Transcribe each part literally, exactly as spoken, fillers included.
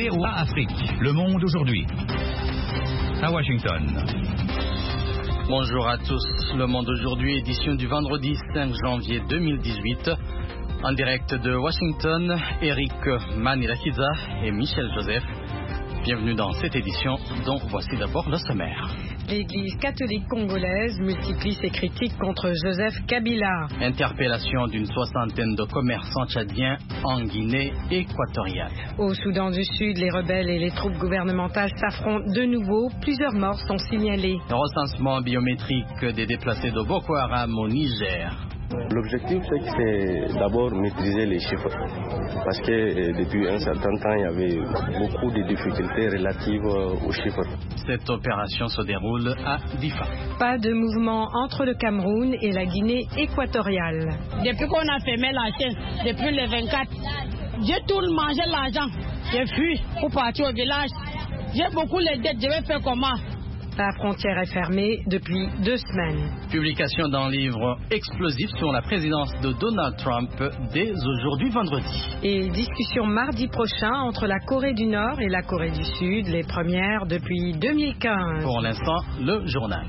V O A Afrique. Le monde aujourd'hui. À Washington. Bonjour à tous. Le monde aujourd'hui, édition du vendredi cinq janvier deux mille dix-huit. En direct de Washington, Eric Manilakiza et Michel Joseph. Bienvenue dans cette édition dont voici d'abord le sommaire. L'Église catholique congolaise multiplie ses critiques contre Joseph Kabila. Interpellation d'une soixantaine de commerçants tchadiens en Guinée équatoriale. Au Soudan du Sud, les rebelles et les troupes gouvernementales s'affrontent de nouveau. Plusieurs morts sont signalés. Recensement biométrique des déplacés de Boko Haram au Niger. L'objectif, c'est que c'est d'abord maîtriser les chiffres. Parce que depuis un certain temps, il y avait beaucoup de difficultés relatives aux chiffres. Cette opération se déroule à Difa. Pas de mouvement entre le Cameroun et la Guinée équatoriale. Depuis qu'on a fermé la chaîne, depuis le vingt-quatre, j'ai tout mangé l'argent. J'ai fui pour partir au village. J'ai beaucoup les dettes, je vais faire comment? La frontière est fermée depuis deux semaines. Publication d'un livre explosif sur la présidence de Donald Trump dès aujourd'hui vendredi. Et discussion mardi prochain entre la Corée du Nord et la Corée du Sud, les premières depuis deux mille quinze. Pour l'instant, le journal.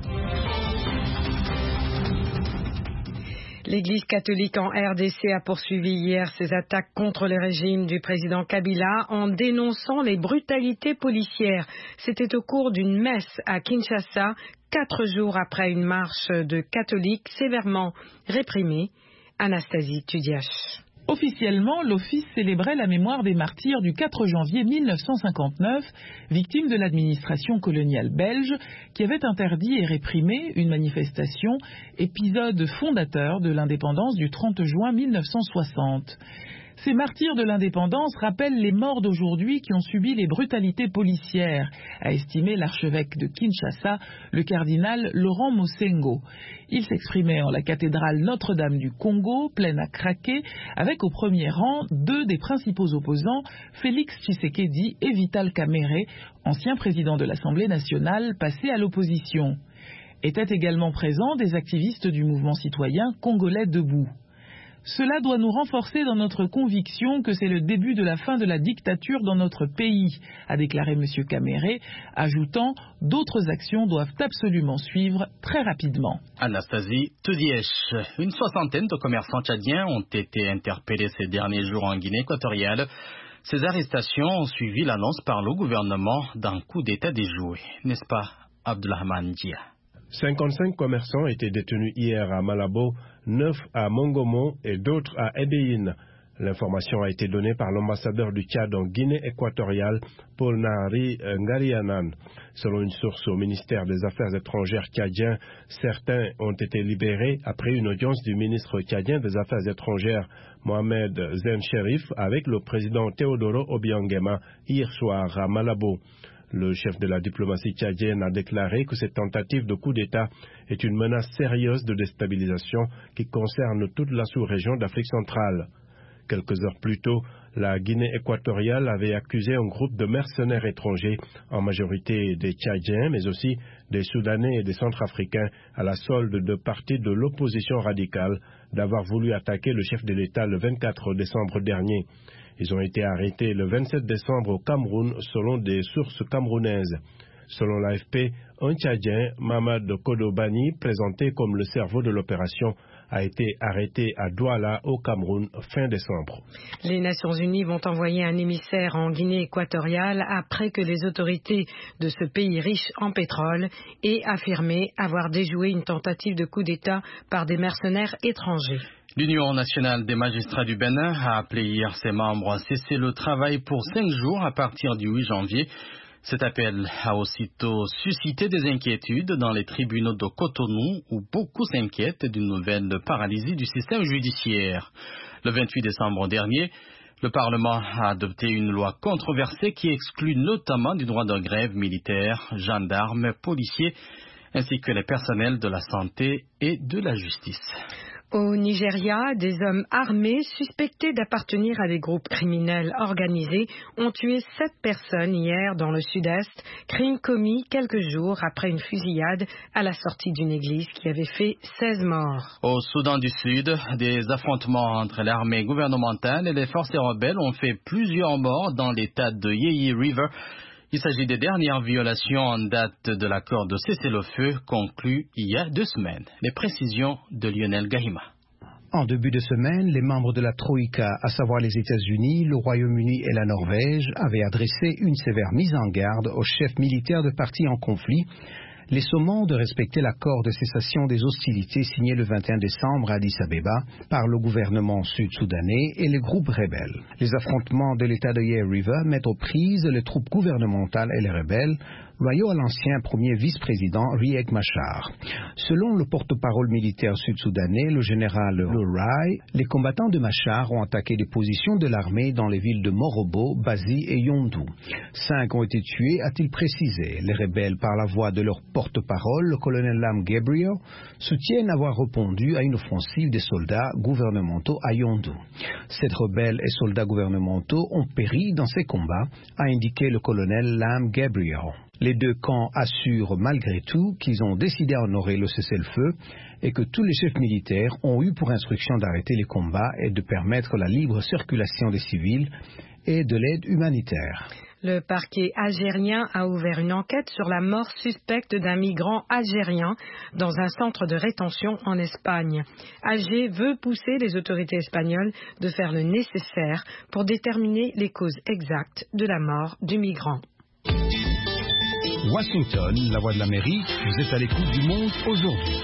L'Église catholique en R D C a poursuivi hier ses attaques contre le régime du président Kabila en dénonçant les brutalités policières. C'était au cours d'une messe à Kinshasa, quatre jours après une marche de catholiques sévèrement réprimée. Anastasie Tudiache. Officiellement, l'office célébrait la mémoire des martyrs du quatre janvier mille neuf cent cinquante-neuf, victimes de l'administration coloniale belge, qui avait interdit et réprimé une manifestation, épisode fondateur de l'indépendance du trente juin mille neuf cent soixante. Ces martyrs de l'indépendance rappellent les morts d'aujourd'hui qui ont subi les brutalités policières, a estimé l'archevêque de Kinshasa, le cardinal Laurent Mosengo. Il s'exprimait en la cathédrale Notre-Dame du Congo, pleine à craquer, avec au premier rang deux des principaux opposants, Félix Tshisekedi et Vital Kamerhe, ancien président de l'Assemblée nationale passé à l'opposition. Étaient également présents des activistes du mouvement citoyen congolais debout. Cela doit nous renforcer dans notre conviction que c'est le début de la fin de la dictature dans notre pays, a déclaré M. Kamerhe, ajoutant « D'autres actions doivent absolument suivre très rapidement ». Anastasie Tudièche. Une soixantaine de commerçants tchadiens ont été interpellés ces derniers jours en Guinée équatoriale. Ces arrestations ont suivi l'annonce par le gouvernement d'un coup d'État déjoué. N'est-ce pas, Abdoulrahman Dia? cinquante-cinq commerçants étaient détenus hier à Malabo, neuf à Mongomo et d'autres à Ebéine. L'information a été donnée par l'ambassadeur du Tchad en Guinée équatoriale, Paul Nahari Ngarianan. Selon une source au ministère des Affaires étrangères tchadien, certains ont été libérés après une audience du ministre tchadien des Affaires étrangères, Mohamed Zen Sherif, avec le président Teodoro Obiangema hier soir à Malabo. Le chef de la diplomatie tchadienne a déclaré que cette tentative de coup d'État est une menace sérieuse de déstabilisation qui concerne toute la sous-région d'Afrique centrale. Quelques heures plus tôt, la Guinée équatoriale avait accusé un groupe de mercenaires étrangers, en majorité des Tchadiens, mais aussi des Soudanais et des Centrafricains, à la solde de partis de l'opposition radicale, d'avoir voulu attaquer le chef de l'État le vingt-quatre décembre dernier. Ils ont été arrêtés le vingt-sept décembre au Cameroun selon des sources camerounaises. Selon l'A F P, un Tchadien, Mamad Kodobani, présenté comme le cerveau de l'opération, a été arrêté à Douala au Cameroun fin décembre. Les Nations Unies vont envoyer un émissaire en Guinée équatoriale après que les autorités de ce pays riche en pétrole aient affirmé avoir déjoué une tentative de coup d'État par des mercenaires étrangers. L'Union nationale des magistrats du Bénin a appelé hier ses membres à cesser le travail pour cinq jours à partir du huit janvier. Cet appel a aussitôt suscité des inquiétudes dans les tribunaux de Cotonou où beaucoup s'inquiètent d'une nouvelle paralysie du système judiciaire. Le vingt-huit décembre dernier, le Parlement a adopté une loi controversée qui exclut notamment du droit de grève militaires, gendarmes, policiers ainsi que les personnels de la santé et de la justice. Au Nigeria, des hommes armés suspectés d'appartenir à des groupes criminels organisés ont tué sept personnes hier dans le sud-est, crime commis quelques jours après une fusillade à la sortie d'une église qui avait fait seize morts. Au Soudan du Sud, des affrontements entre l'armée gouvernementale et les forces rebelles ont fait plusieurs morts dans l'état de Yeyi River. Il s'agit des dernières violations en date de l'accord de cessez-le-feu conclu il y a deux semaines. Les précisions de Lionel Gahima. En début de semaine, les membres de la Troïka, à savoir les États-Unis, le Royaume-Uni et la Norvège, avaient adressé une sévère mise en garde aux chefs militaires de partis en conflit, les sommant de respecter l'accord de cessation des hostilités signé le vingt et un décembre à Addis Abeba par le gouvernement sud-soudanais et les groupes rebelles. Les affrontements de l'état de Yeyi River mettent aux prises les troupes gouvernementales et les rebelles, loyaux à l'ancien premier vice-président Riek Machar. Selon le porte-parole militaire sud-soudanais, le général Lurai, les combattants de Machar ont attaqué des positions de l'armée dans les villes de Morobo, Bazi et Yondou. Cinq ont été tués, a-t-il précisé. Les rebelles, par la voix de leur porte-parole, le colonel Lam Gabriel, soutiennent avoir répondu à une offensive des soldats gouvernementaux à Yondou. Sept rebelles et soldats gouvernementaux ont péri dans ces combats, a indiqué le colonel Lam Gabriel. Les deux camps assurent malgré tout qu'ils ont décidé à honorer le cessez-le-feu et que tous les chefs militaires ont eu pour instruction d'arrêter les combats et de permettre la libre circulation des civils et de l'aide humanitaire. Le parquet algérien a ouvert une enquête sur la mort suspecte d'un migrant algérien dans un centre de rétention en Espagne. Alger veut pousser les autorités espagnoles de faire le nécessaire pour déterminer les causes exactes de la mort du migrant. Washington, la voix de l'Amérique, vous êtes à l'écoute du monde aujourd'hui.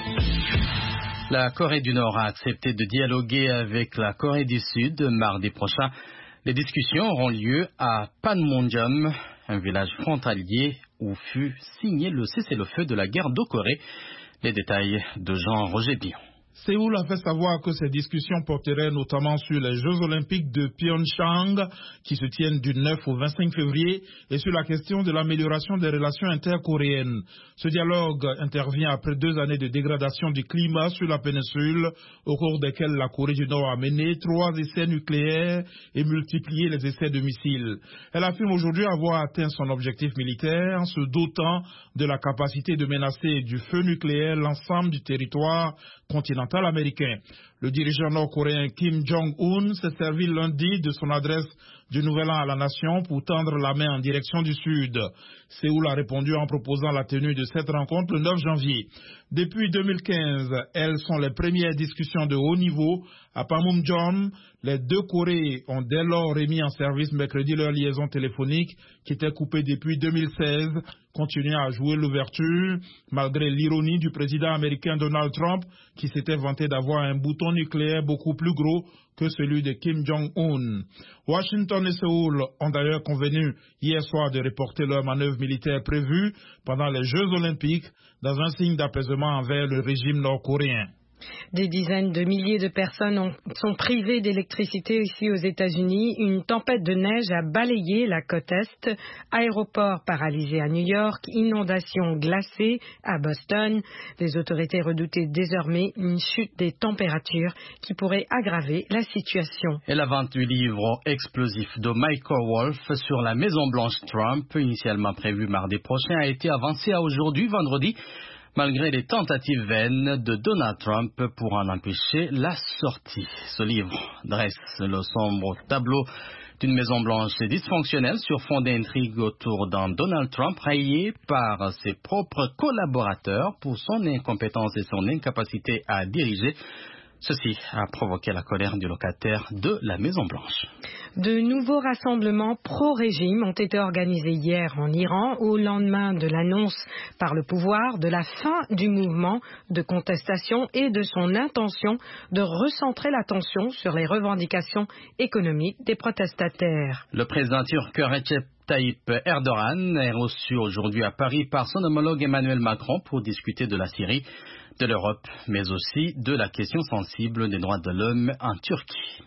La Corée du Nord a accepté de dialoguer avec la Corée du Sud mardi prochain. Les discussions auront lieu à Panmunjom, un village frontalier où fut signé le cessez-le-feu de la guerre de Corée. Les détails de Jean-Roger Bion. Séoul a fait savoir que ces discussions porteraient notamment sur les Jeux Olympiques de Pyeongchang qui se tiennent du neuf au vingt-cinq février et sur la question de l'amélioration des relations intercoréennes. Ce dialogue intervient après deux années de dégradation du climat sur la péninsule au cours desquelles la Corée du Nord a mené trois essais nucléaires et multiplié les essais de missiles. Elle affirme aujourd'hui avoir atteint son objectif militaire en se dotant de la capacité de menacer du feu nucléaire l'ensemble du territoire continental américain. Le dirigeant nord-coréen Kim Jong-un s'est servi lundi de son adresse du Nouvel An à la nation pour tendre la main en direction du Sud. Séoul a répondu en proposant la tenue de cette rencontre le neuf janvier. Depuis deux mille quinze, elles sont les premières discussions de haut niveau à Panmunjom. Les deux Corées ont dès lors remis en service mercredi leur liaison téléphonique qui était coupée depuis deux mille seize, continuant à jouer l'ouverture malgré l'ironie du président américain Donald Trump qui s'était vanté d'avoir un bouton nucléaire beaucoup plus gros que celui de Kim Jong-un. Washington et Séoul ont d'ailleurs convenu hier soir de reporter leurs manœuvres militaires prévues pendant les Jeux Olympiques dans un signe d'apaisement envers le régime nord-coréen. Des dizaines de milliers de personnes ont, sont privées d'électricité ici aux États-Unis. Une tempête de neige a balayé la côte Est, aéroport paralysé à New York, inondations glacées à Boston. Les autorités redoutaient désormais une chute des températures qui pourrait aggraver la situation. Et la vente du livre explosif de Michael Wolff sur la Maison-Blanche Trump, initialement prévue mardi prochain, a été avancée à aujourd'hui, vendredi, malgré les tentatives vaines de Donald Trump pour en empêcher la sortie. Ce livre dresse le sombre tableau d'une Maison-Blanche dysfonctionnelle sur fond d'intrigue autour d'un Donald Trump rayé par ses propres collaborateurs pour son incompétence et son incapacité à diriger. Ceci a provoqué la colère du locataire de la Maison-Blanche. De nouveaux rassemblements pro-régime ont été organisés hier en Iran au lendemain de l'annonce par le pouvoir de la fin du mouvement de contestation et de son intention de recentrer l'attention sur les revendications économiques des protestataires. Le président turc Recep Tayyip Erdogan est reçu aujourd'hui à Paris par son homologue Emmanuel Macron pour discuter de la Syrie, de l'Europe, mais aussi de la question sensible des droits de l'homme en Turquie.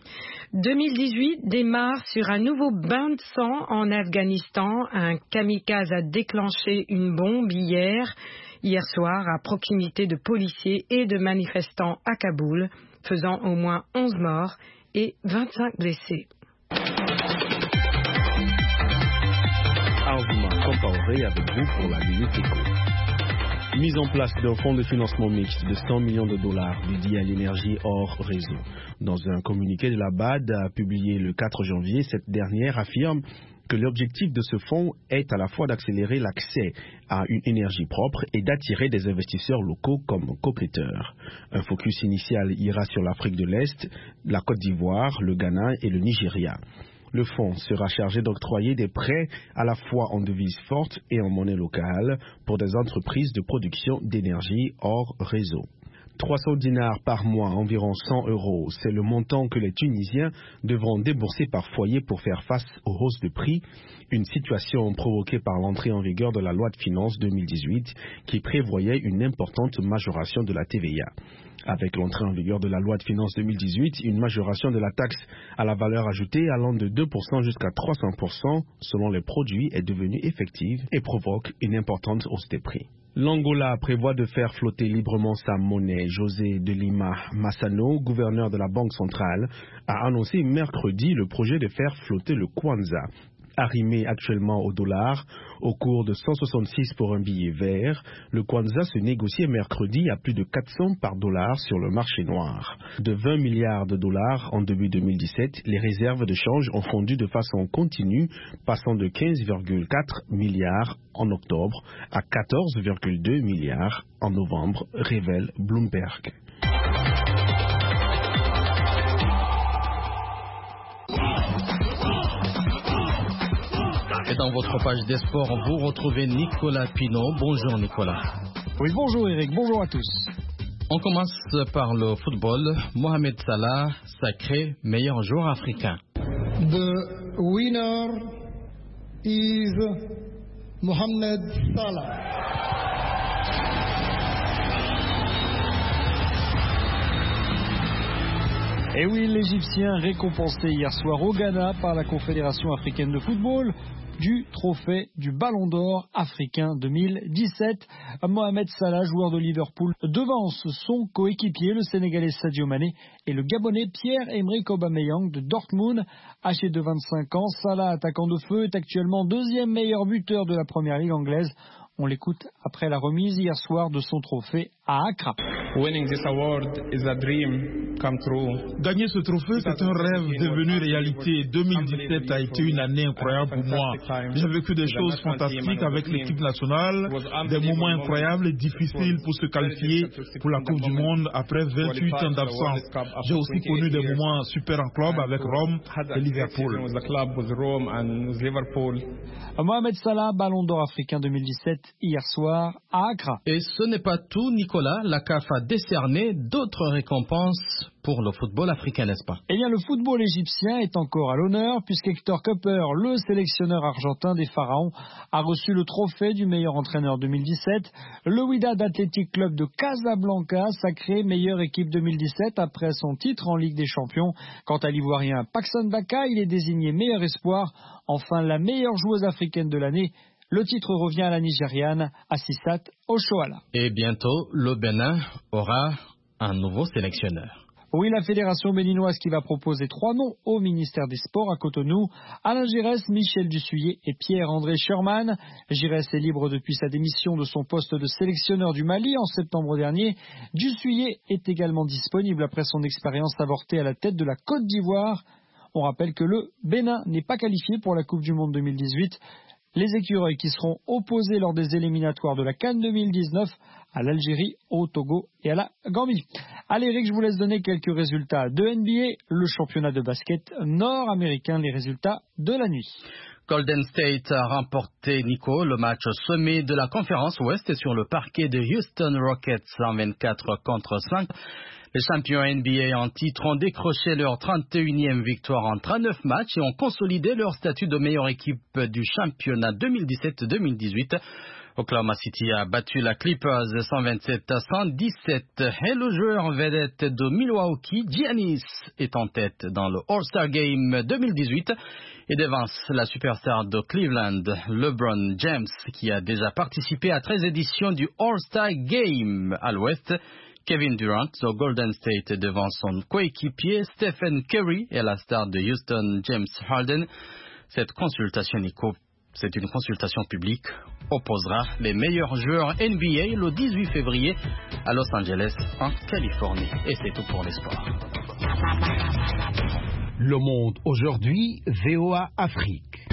deux mille dix-huit démarre sur un nouveau bain de sang en Afghanistan. Un kamikaze a déclenché une bombe hier, hier soir à proximité de policiers et de manifestants à Kaboul, faisant au moins onze morts et vingt-cinq blessés. Arvuma Compaoré avec vous pour la Minute Éco. Mise en place d'un fonds de financement mixte de cent millions de dollars dédié à l'énergie hors réseau. Dans un communiqué de la B A D publié le quatre janvier, cette dernière affirme que l'objectif de ce fonds est à la fois d'accélérer l'accès à une énergie propre et d'attirer des investisseurs locaux comme co-prêteurs. Un focus initial ira sur l'Afrique de l'Est, la Côte d'Ivoire, le Ghana et le Nigeria. Le fonds sera chargé d'octroyer des prêts à la fois en devises fortes et en monnaie locale pour des entreprises de production d'énergie hors réseau. trois cents dinars par mois, environ cent euros, c'est le montant que les Tunisiens devront débourser par foyer pour faire face aux hausses de prix, une situation provoquée par l'entrée en vigueur de la loi de finances deux mille dix-huit qui prévoyait une importante majoration de la T V A. Avec l'entrée en vigueur de la loi de finances deux mille dix-huit, une majoration de la taxe à la valeur ajoutée allant de deux pour cent jusqu'à trois cents pour cent selon les produits est devenue effective et provoque une importante hausse des prix. L'Angola prévoit de faire flotter librement sa monnaie. José de Lima Massano, gouverneur de la Banque centrale, a annoncé mercredi le projet de faire flotter le Kwanza, arrimé actuellement au dollar, au cours de cent soixante-six pour un billet vert. Le Kwanza se négociait mercredi à plus de quatre cents par dollar sur le marché noir. De vingt milliards de dollars en début deux mille dix-sept, les réserves de change ont fondu de façon continue, passant de quinze virgule quatre milliards en octobre à quatorze virgule deux milliards en novembre, révèle Bloomberg. Et dans votre page des sports, vous retrouvez Nicolas Pinault. Bonjour Nicolas. Oui, bonjour Eric, bonjour à tous. On commence par le football. Mohamed Salah, sacré meilleur joueur africain. The winner is Mohamed Salah. Et oui, l'Égyptien récompensé hier soir au Ghana par la Confédération africaine de football du trophée du Ballon d'Or africain deux mille dix-sept. Mohamed Salah, joueur de Liverpool, devance son coéquipier, le Sénégalais Sadio Mané, et le Gabonais Pierre-Emerick Aubameyang de Dortmund. Âgé de vingt-cinq ans, Salah, attaquant de feu, est actuellement deuxième meilleur buteur de la première ligue anglaise. On l'écoute après la remise hier soir de son trophée à Accra. Winning this award is a dream come true. Gagner ce trophée, c'est un rêve devenu réalité. deux mille dix-sept a été une année incroyable pour moi. J'ai vécu des choses fantastiques avec l'équipe nationale, des moments incroyables et difficiles pour se qualifier pour la Coupe du Monde après vingt-huit ans d'absence. J'ai aussi connu des moments super en club avec Rome et Liverpool. Mohamed Salah, Ballon d'Or africain deux mille dix-sept, hier soir à Accra. Et ce n'est pas tout, Nicolas. La C A F a décerné d'autres récompenses pour le football africain, n'est-ce pas? Eh bien, le football égyptien est encore à l'honneur puisqu'Hector Cupper, le sélectionneur argentin des Pharaons, a reçu le trophée du meilleur entraîneur deux mille dix-sept. Le Wydad Athletic Club de Casablanca, sacré meilleure équipe deux mille dix-sept après son titre en Ligue des Champions. Quant à l'Ivoirien Paxson Baka, il est désigné meilleur espoir. Enfin, la meilleure joueuse africaine de l'année. Le titre revient à la Nigériane Assissat Oshoala. Et bientôt, le Bénin aura un nouveau sélectionneur. Oui, la fédération béninoise qui va proposer trois noms au ministère des Sports à Cotonou. Alain Giresse, Michel Dussuyer et Pierre-André Sherman. Giresse est libre depuis sa démission de son poste de sélectionneur du Mali en septembre dernier. Dussuyer est également disponible après son expérience avortée à la tête de la Côte d'Ivoire. On rappelle que le Bénin n'est pas qualifié pour la Coupe du Monde deux mille dix-huit. Les écureuils qui seront opposés lors des éliminatoires de la CAN deux mille dix-neuf à l'Algérie, au Togo et à la Gambie. Allez Eric, je vous laisse donner quelques résultats de N B A, le championnat de basket nord-américain, les résultats de la nuit. Golden State a remporté, Nico, le match au sommet de la conférence Ouest sur le parquet de Houston Rockets cent vingt-quatre contre cinq. Les champions N B A en titre ont décroché leur trente et unième victoire en trente-neuf matchs et ont consolidé leur statut de meilleure équipe du championnat deux mille dix-sept deux mille dix-huit. Oklahoma City a battu la Clippers cent vingt-sept à cent dix-sept et le joueur vedette de Milwaukee, Giannis, est en tête dans le All-Star Game deux mille dix-huit et devance la superstar de Cleveland, LeBron James, qui a déjà participé à treize éditions du All-Star Game. À l'ouest, Kevin Durant au Golden State devant son coéquipier Stephen Curry et la star de Houston, James Harden. Cette consultation, Nico, c'est une consultation publique, opposera les meilleurs joueurs N B A le dix-huit février à Los Angeles, en Californie. Et c'est tout pour les sports. Le Monde aujourd'hui, V O A Afrique.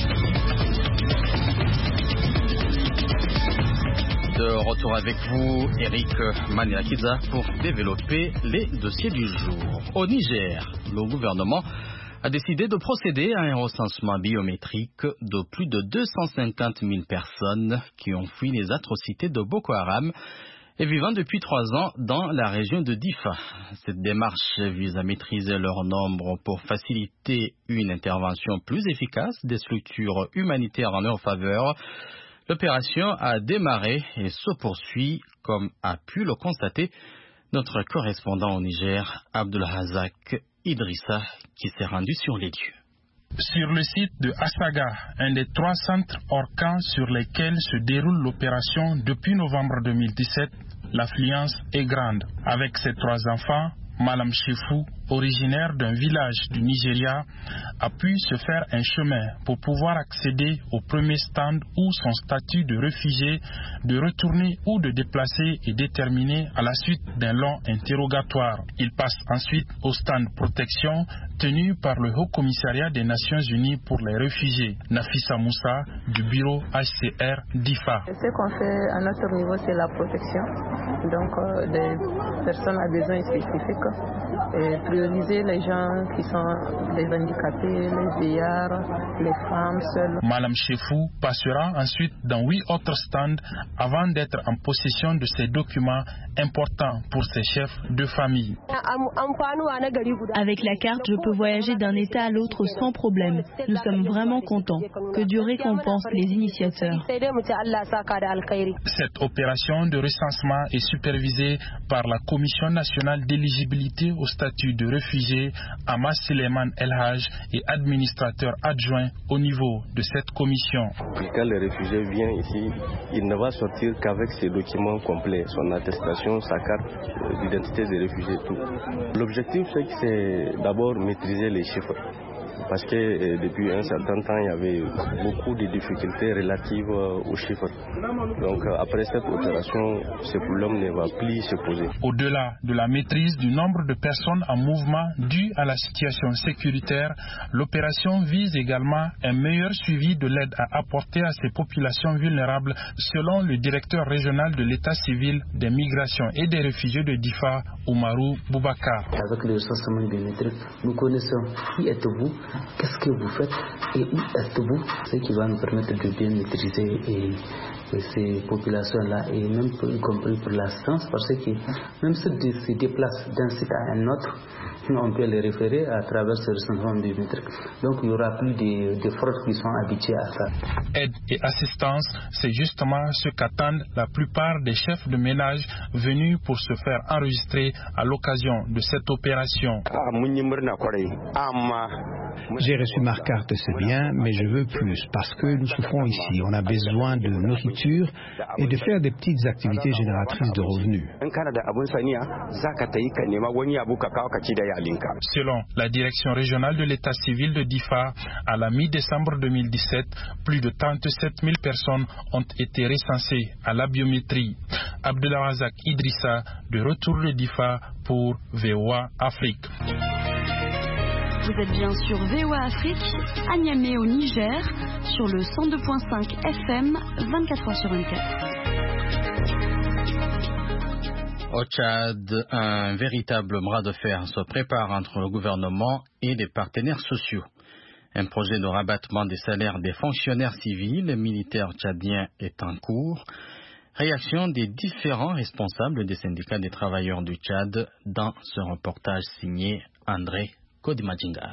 De retour avec vous, Eric Maniakiza, pour développer les dossiers du jour. Au Niger, le gouvernement a décidé de procéder à un recensement biométrique de plus de deux cent cinquante mille personnes qui ont fui les atrocités de Boko Haram et vivant depuis trois ans dans la région de Difa. Cette démarche vise à maîtriser leur nombre pour faciliter une intervention plus efficace des structures humanitaires en leur faveur. L'opération a démarré et se poursuit, comme a pu le constater notre correspondant au Niger, Abdelrazak Idrissa, qui s'est rendu sur les lieux. Sur le site de Asaga, un des trois centres hors camp sur lesquels se déroule l'opération depuis novembre deux mille dix-sept, l'affluence est grande. Avec ses trois enfants, Malam Chefou, originaire d'un village du Nigeria, a pu se faire un chemin pour pouvoir accéder au premier stand où son statut de réfugié, de retourner ou de déplacer est déterminé à la suite d'un long interrogatoire. Il passe ensuite au stand protection tenu par le Haut Commissariat des Nations Unies pour les réfugiés, Nafissa Moussa, du bureau H C R d'Ifa. Ce qu'on fait à notre niveau, c'est la protection, donc euh, des personnes à besoins spécifiques, et prioriser les gens qui sont les handicapés, les vieillards, les femmes seules. Malam Chefou passera ensuite dans huit autres stands avant d'être en possession de ces documents importants pour ses chefs de famille. Avec la carte, je peux voyager d'un état à l'autre sans problème. Nous sommes vraiment contents. Que Dieu récompense les initiateurs. Cette opération de recensement est supervisée par la Commission nationale d'éligibilité au statut de réfugié, Amas Suleiman El-Haj, et administrateur adjoint au niveau de cette commission. Quand le réfugié vient ici, il ne va sortir qu'avec ses documents complets, son attestation, sa carte d'identité des réfugiés, tout. L'objectif, c'est que c'est d'abord maîtriser les chiffres. Parce que euh, depuis un certain temps, il y avait beaucoup de difficultés relatives euh, aux chiffres. Donc euh, après cette opération, ce problème ne va plus se poser. Au-delà de la maîtrise du nombre de personnes en mouvement dû à la situation sécuritaire, l'opération vise également un meilleur suivi de l'aide à apporter à ces populations vulnérables, selon le directeur régional de l'état civil des migrations et des réfugiés de Difa, Oumarou Boubacar. Avec le recensement biométrique, nous connaissons qui êtes-vous, qu'est-ce que vous faites et où êtes-vous, ce qui va nous permettre de bien maîtriser et, et ces populations-là, et même pour, y compris pour l'assistance, parce que même ceux qui se déplacent d'un site à un autre, on peut les référer à travers ce recensement biométrique. Donc il n'y aura plus de, de fraudes qui sont habitués à ça. Aide et assistance, c'est justement ce qu'attendent la plupart des chefs de ménage venus pour se faire enregistrer à l'occasion de cette opération. J'ai reçu ma carte, c'est bien, mais je veux plus parce que nous souffrons ici. On a besoin de nourriture et de faire des petites activités génératrices de revenus. Selon la direction régionale de l'état civil de Difa, à la mi-décembre deux mille dix-sept, plus de trente-sept mille personnes ont été recensées à la biométrie. Abdelrazak Idrissa, de retour de Difa pour V O A Afrique. Vous êtes bien sur V O A Afrique, à Niamey au Niger, sur le cent deux virgule cinq F M, vingt-quatre heures sur vingt-quatre. Au Tchad, un véritable bras de fer se prépare entre le gouvernement et les partenaires sociaux. Un projet de rabattement des salaires des fonctionnaires civils et militaires tchadiens est en cours. Réaction des différents responsables des syndicats des travailleurs du Tchad dans ce reportage signé André Kodimajinga.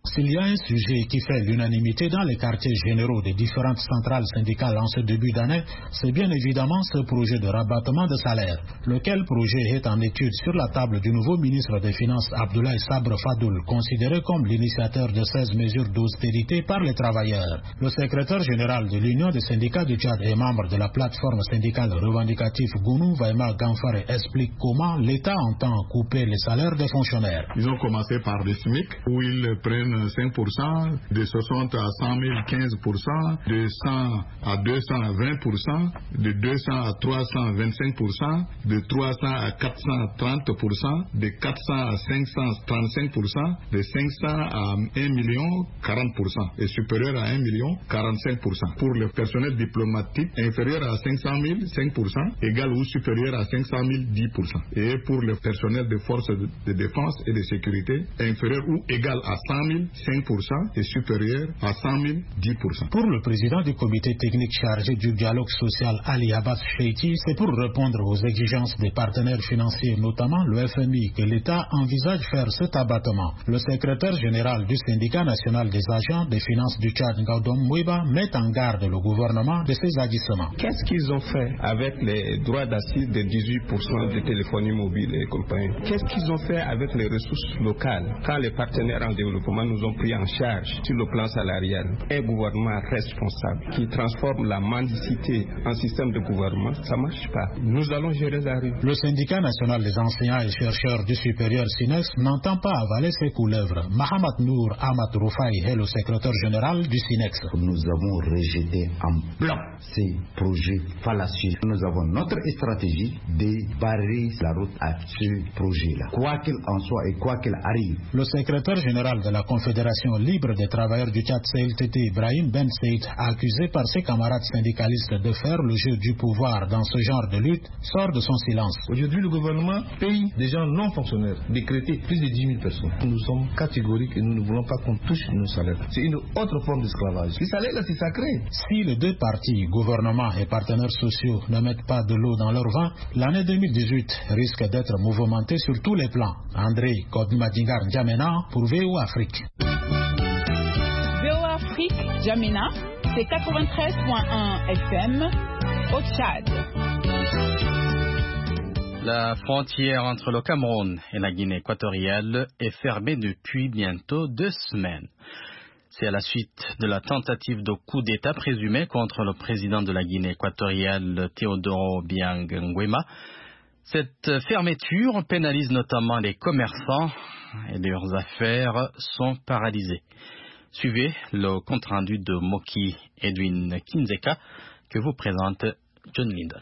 S'il y a un sujet qui fait l'unanimité dans les quartiers généraux des différentes centrales syndicales en ce début d'année, c'est bien évidemment ce projet de rabattement de salaire, lequel projet est en étude sur la table du nouveau ministre des Finances Abdoulaye Sabre Fadoul, considéré comme l'initiateur de seize mesures d'austérité par les travailleurs. Le secrétaire général de l'Union des syndicats du Tchad et membre de la plateforme syndicale revendicative Gounou Vaima Gamfare explique comment l'État entend couper les salaires des fonctionnaires. Ils ont commencé par le SMIC, où ils prennent cinq pour cent, de soixante à cent mille, quinze pour cent, de cent à deux cents, vingt pour cent, de deux cents à trois cents, vingt-cinq pour cent, de trois cents à quatre cent trente pour cent, de quatre cents à cinq cent trente-cinq pour cent, de cinq cents à un million, quarante pour cent, et supérieur à un million, quarante-cinq pour cent. Pour le personnel diplomatique, inférieur à cinq cent mille, cinq pour cent, égal ou supérieur à cinq cent mille, dix pour cent. Et pour le personnel de forces de, de défense et de sécurité, inférieur ou égal à cent mille, cinq pour cent, et supérieur à cent mille, dix pour cent. Pour le président du comité technique chargé du dialogue social, Ali Abbas Cheiti, c'est pour répondre aux exigences des partenaires financiers, notamment le F M I, que l'État envisage faire cet abattement. Le secrétaire général du syndicat national des agents des finances du Tchad, Ngaudom Mouiba, met en garde le gouvernement de ces agissements. Qu'est-ce qu'ils ont fait avec les droits d'assise de dix-huit pour cent de téléphonie mobile et compagnie? Qu'est-ce qu'ils ont fait avec les ressources locales quand les partenaires en développement nous ont pris en charge sur le plan salarial? Un gouvernement responsable qui transforme la mendicité en système de gouvernement, ça ne marche pas. Nous allons gérer la rue. Le syndicat national des enseignants et chercheurs du supérieur SINEX n'entend pas avaler ses couleuvres. Mahamat Nour Ahmad Roufaï est le secrétaire général du SINEX. Nous avons rejeté en blanc ces projets fallacieux. Nous avons notre stratégie de barrer la route à ce projet-là, quoi qu'il en soit et quoi qu'il arrive. Le secrétaire général de la Confédération libre des travailleurs du Tchad, C L T T, Ibrahim Ben Saïd, accusé par ses camarades syndicalistes de faire le jeu du pouvoir dans ce genre de lutte, sort de son silence. Aujourd'hui, le gouvernement paye des gens non fonctionnaires, décrété plus de dix mille personnes. Nous sommes catégoriques et nous ne voulons pas qu'on touche nos salaires. C'est une autre forme d'esclavage. Les salaires, là, c'est sacré. Si les deux partis, gouvernement et partenaires sociaux, ne mettent pas de l'eau dans leur vin, l'année deux mille dix-huit risque d'être mouvementée sur tous les plans. André Kodmadingar Djamena pour V O Afrique. V O Afrique, Djamena, c'est quatre-vingt-treize virgule un F M au Tchad. La frontière entre le Cameroun et la Guinée équatoriale est fermée depuis bientôt deux semaines. C'est à la suite de la tentative de coup d'État présumé contre le président de la Guinée équatoriale, Teodoro Obiang Nguema. Cette fermeture pénalise notamment les commerçants et leurs affaires sont paralysées. Suivez le compte-rendu de Moki Edwin Kinzeka que vous présente John Linden.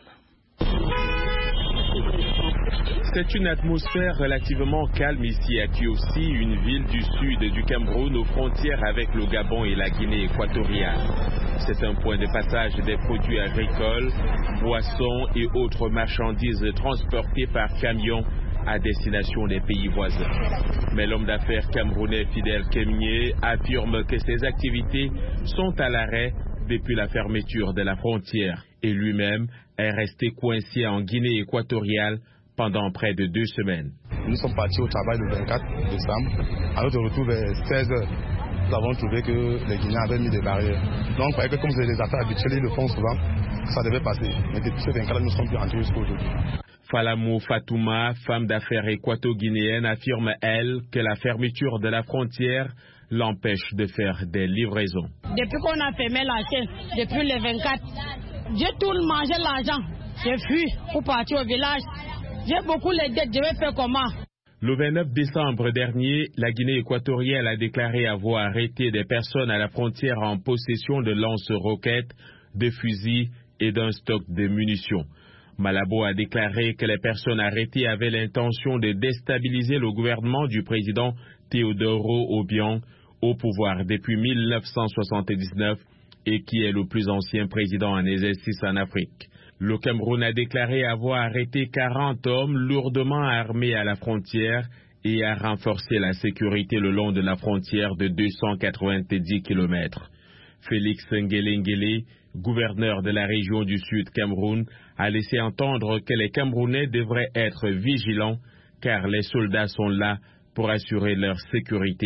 C'est une atmosphère relativement calme ici à Kiossi, une ville du sud du Cameroun aux frontières avec le Gabon et la Guinée équatoriale. C'est un point de passage des produits agricoles, boissons et autres marchandises transportées par camion à destination des pays voisins. Mais l'homme d'affaires camerounais Fidel Kemnier affirme que ses activités sont à l'arrêt depuis la fermeture de la frontière et lui-même est resté coincé en Guinée équatoriale pendant près de deux semaines. Nous sommes partis au travail le vingt-quatre décembre. À notre retour vers seize heures, nous avons trouvé que les Guinéens avaient mis des barrières. Donc, on croyait que comme c'est des affaires habituelles, ils le font souvent, ça devait passer. Mais depuis ce vingt-quatre, nous sommes plus entrés jusqu'à aujourd'hui. Falamou Fatouma, femme d'affaires équato-guinéenne, affirme, elle, que la fermeture de la frontière l'empêche de faire des livraisons. Depuis qu'on a fermé la chaîne, depuis le vingt-quatre, j'ai tout mangé l'argent. J'ai fui pour partir au village. J'ai beaucoup les dettes, je vais faire comment? Le vingt-neuf décembre dernier, la Guinée équatoriale a déclaré avoir arrêté des personnes à la frontière en possession de lance-roquettes, de fusils et d'un stock de munitions. Malabo a déclaré que les personnes arrêtées avaient l'intention de déstabiliser le gouvernement du président Teodoro Obiang, au pouvoir depuis mille neuf cent soixante-dix-neuf et qui est le plus ancien président en exercice en Afrique. Le Cameroun a déclaré avoir arrêté quarante hommes lourdement armés à la frontière et a renforcé la sécurité le long de la frontière de deux cent quatre-vingt-dix kilomètres. Félix Ngele, gouverneur de la région du Sud Cameroun, a laissé entendre que les Camerounais devraient être vigilants car les soldats sont là pour assurer leur sécurité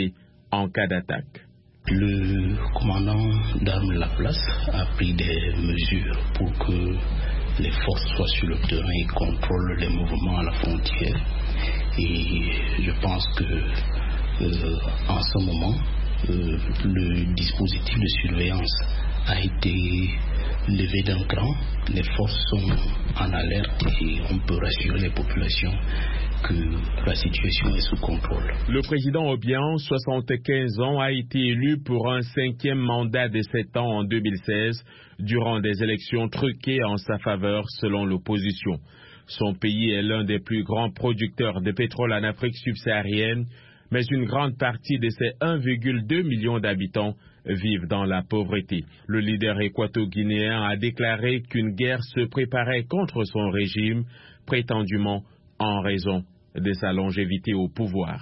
en cas d'attaque. Le commandant d'armes de la place a pris des mesures pour que les forces soient sur le terrain et contrôlent les mouvements à la frontière. Et je pense que euh, en ce moment, euh, le dispositif de surveillance a été levé d'un cran. Les forces sont en alerte et on peut rassurer les populations que la situation est sous contrôle. Le président Obiang, soixante-quinze ans, a été élu pour un cinquième mandat de sept ans en deux mille seize, durant des élections truquées en sa faveur selon l'opposition. Son pays est l'un des plus grands producteurs de pétrole en Afrique subsaharienne, mais une grande partie de ses un virgule deux million d'habitants vivent dans la pauvreté. Le leader équato-guinéen a déclaré qu'une guerre se préparait contre son régime, prétendument en raison de sa longévité au pouvoir.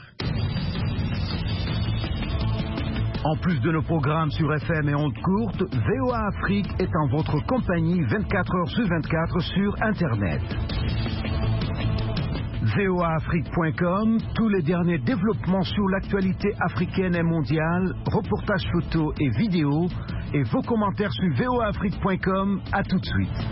En plus de nos programmes sur F M et ondes courtes, V O A Afrique est en votre compagnie vingt-quatre heures sur vingt-quatre sur Internet. V O A Afrique point com, tous les derniers développements sur l'actualité africaine et mondiale, reportages photos et vidéos, et vos commentaires sur V O A Afrique point com. À tout de suite.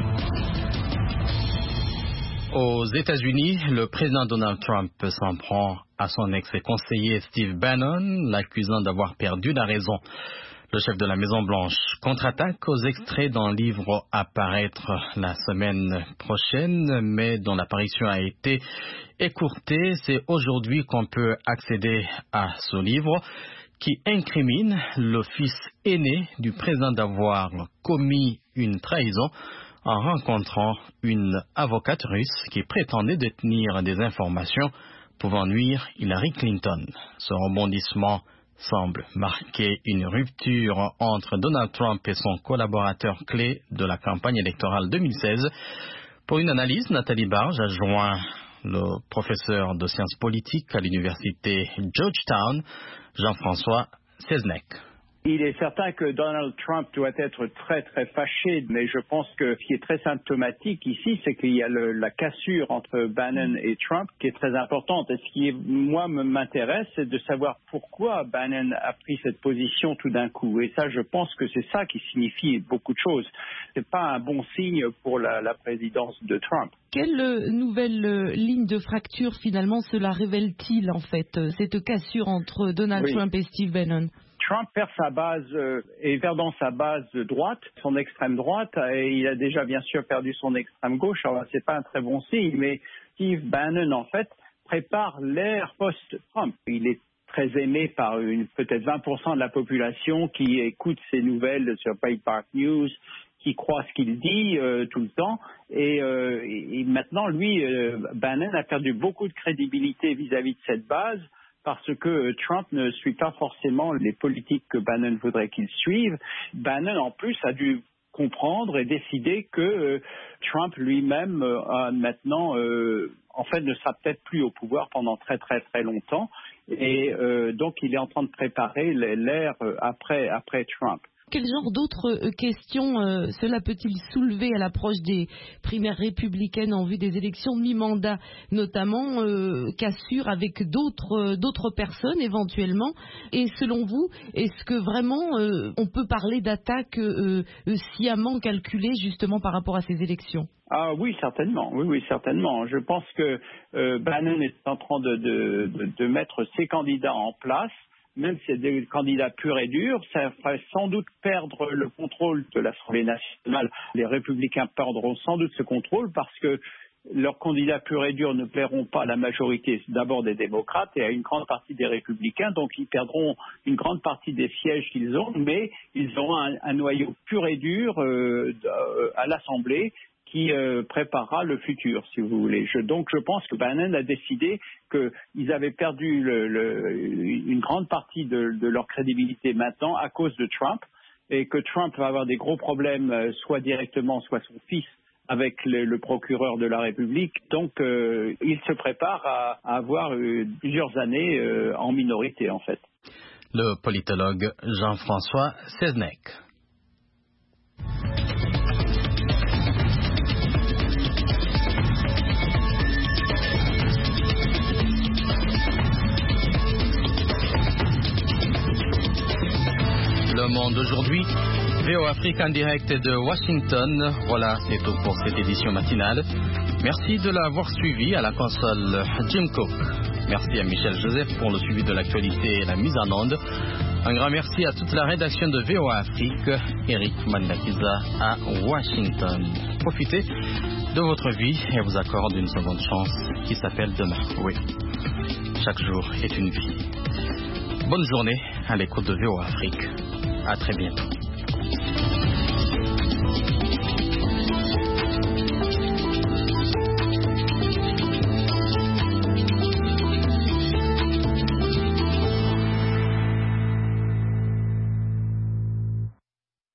Aux États-Unis, le président Donald Trump s'en prend à son ex-conseiller Steve Bannon, l'accusant d'avoir perdu la raison. Le chef de la Maison-Blanche contre-attaque aux extraits d'un livre à paraître la semaine prochaine, mais dont l'apparition a été écourtée. C'est aujourd'hui qu'on peut accéder à ce livre qui incrimine le fils aîné du président d'avoir commis une trahison en rencontrant une avocate russe qui prétendait détenir des informations pouvant nuire Hillary Clinton. Ce rebondissement semble marquer une rupture entre Donald Trump et son collaborateur clé de la campagne électorale deux mille seize. Pour une analyse, Nathalie Barge a joint le professeur de sciences politiques à l'université Georgetown, Jean-François Seznec. Il est certain que Donald Trump doit être très très fâché, mais je pense que ce qui est très symptomatique ici, c'est qu'il y a le, la cassure entre Bannon et Trump qui est très importante. Et ce qui, est, moi, m'intéresse, c'est de savoir pourquoi Bannon a pris cette position tout d'un coup. Et ça, je pense que c'est ça qui signifie beaucoup de choses. C'est pas un bon signe pour la, la présidence de Trump. Quelle nouvelle euh, ligne de fracture, finalement, cela révèle-t-il, en fait, euh, cette cassure entre Donald oui. Trump et Steve Bannon? Trump perd sa base euh, et perdant sa base droite, son extrême droite, et il a déjà bien sûr perdu son extrême gauche. Alors c'est pas un très bon signe, mais Steve Bannon en fait prépare l'ère post-Trump. Il est très aimé par une peut-être vingt pour cent de la population qui écoute ses nouvelles sur Breitbart News, qui croit ce qu'il dit euh, tout le temps. Et, euh, et maintenant, lui, euh, Bannon a perdu beaucoup de crédibilité vis-à-vis de cette base, parce que Trump ne suit pas forcément les politiques que Bannon voudrait qu'il suive. Bannon, en plus, a dû comprendre et décider que euh, Trump lui-même euh, a maintenant, euh, en fait, ne sera peut-être plus au pouvoir pendant très très très longtemps. Et euh, donc, il est en train de préparer l'ère après, après Trump. Quel genre d'autres questions euh, cela peut-il soulever à l'approche des primaires républicaines en vue des élections de mi-mandat, notamment euh, cassure avec d'autres, d'autres personnes éventuellement? Et selon vous, est-ce que vraiment euh, on peut parler d'attaques euh, sciemment calculées justement par rapport à ces élections? Ah oui, certainement. Oui, oui, certainement. Je pense que euh, Bannon est en train de, de, de, de mettre ses candidats en place. Même si c'est des candidats purs et durs, ça ferait sans doute perdre le contrôle de l'Assemblée nationale. Les républicains perdront sans doute ce contrôle parce que leurs candidats purs et durs ne plairont pas à la majorité d'abord des démocrates et à une grande partie des républicains. Donc ils perdront une grande partie des sièges qu'ils ont, mais ils auront un, un noyau pur et dur euh, à l'Assemblée qui euh, préparera le futur, si vous voulez. Je, donc je pense que Bannon a décidé qu'ils avaient perdu le, le, une grande partie de, de leur crédibilité maintenant à cause de Trump, et que Trump va avoir des gros problèmes, euh, soit directement, soit son fils, avec le, le procureur de la République. Donc euh, il se prépare à, à avoir euh, plusieurs années euh, en minorité, en fait. Le politologue Jean-François Seznec. V O Afrique en direct de Washington. Voilà, c'est tout pour cette édition matinale. Merci de l'avoir suivi à la console Jim Cook. Merci à Michel Joseph pour le suivi de l'actualité et la mise en onde. Un grand merci à toute la rédaction de V O Afrique. Eric Mandakiza à Washington. Profitez de votre vie et vous accorde une seconde chance qui s'appelle demain. Oui, chaque jour est une vie. Bonne journée à l'écoute de V O Afrique. À très bientôt.